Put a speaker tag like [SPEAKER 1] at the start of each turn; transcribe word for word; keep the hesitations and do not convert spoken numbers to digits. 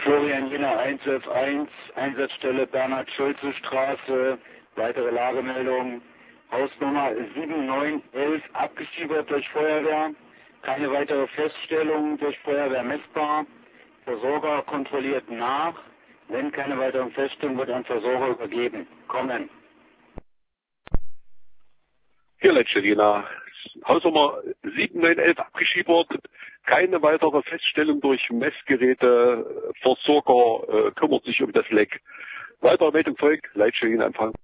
[SPEAKER 1] Florian Jena eins elf eins, Einsatzstelle Bernhard-Schulze-Straße, weitere Lagemeldung, Hausnummer sieben neun eins eins abgeschiebert durch Feuerwehr, keine weitere Feststellung durch Feuerwehr messbar, Versorger kontrolliert nach, wenn keine weiteren Feststellungen wird an Versorger übergeben. Kommen.
[SPEAKER 2] Hier Leitstelle Jena, Hausnummer sieben neun eins abgeschiebert, keine weitere Feststellung durch Messgeräte, Versorger äh, kümmert sich um das Leck. Weitere Meldung folgt, Leitstelle Jena Empfang.